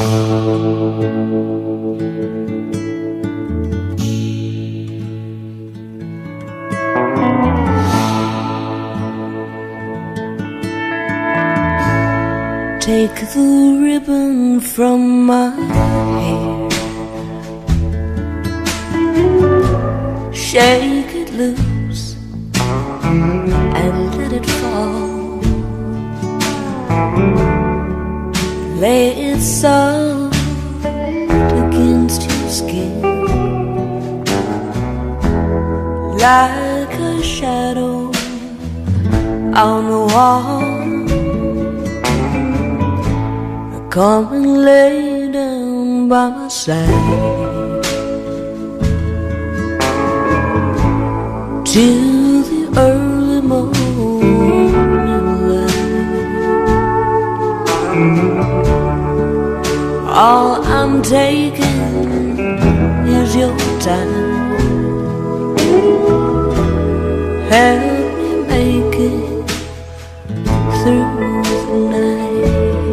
Take the ribbon from my hair, shake it loose and let it fall. Lay it soft against your skin, like a shadow on the wall. Come and lay down by my side till the early morning light. All I'm taking is your time. Help me make it through the night.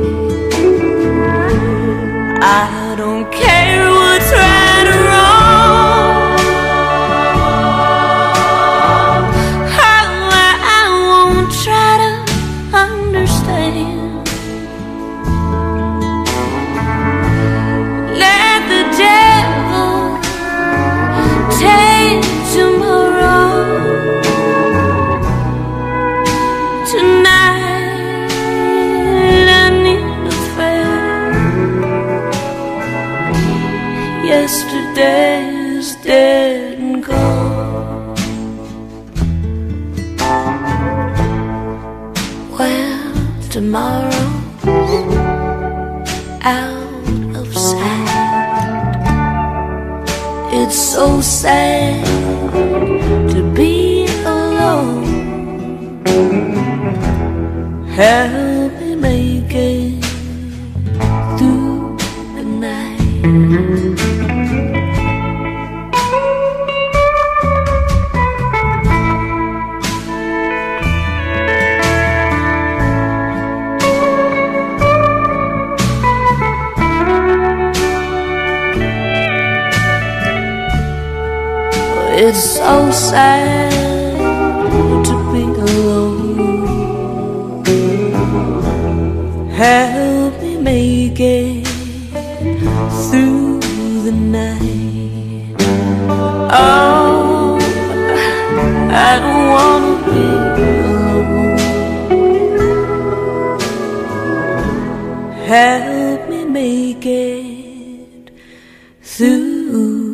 I don't care what's right or wrong. I won't try to understand. Let the devil take tomorrow. Tonight I need a friend. Yesterday is dead and gone. Well, tomorrow's out of sight. It's so sad to be alone. Help me make it through the night. It's so sad to be alone. Help me make it through the night. Oh, I don't wanna be alone. Help me make it through